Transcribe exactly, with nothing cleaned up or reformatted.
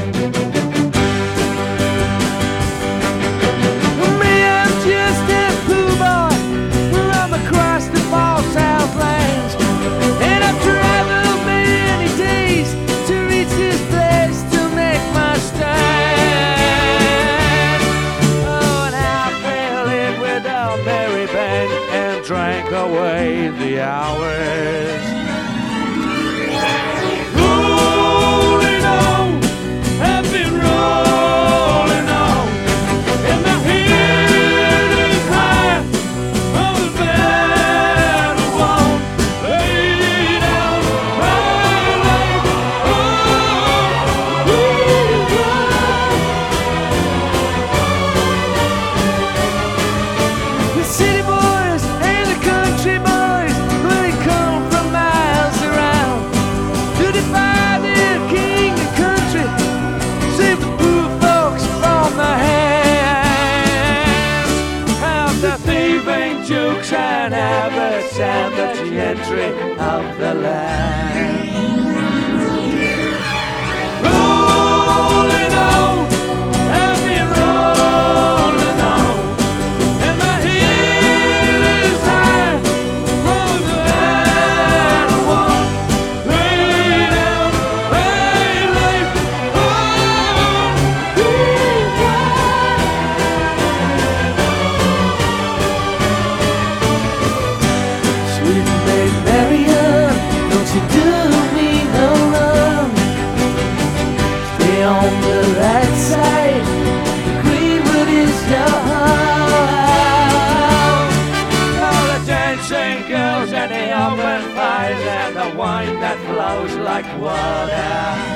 Drank away the hours. Rolling on, I've been rolling on, and my head is high on the battle wall. Lay down my life, oh, the city boys and the country boys, they come from miles around to defy their king and country, save the poor folks from the hands of the thieving jokes and habits and the gentry of the land. Rolling on, I've been rolling on, and my head is high from the battle wall. Lay down my life, oh, sweet Maid Marian, don't you do me no wrong. Stay on the right side, Greenwood is your home. All the dancing girls and the open fires and the wine that flows like water.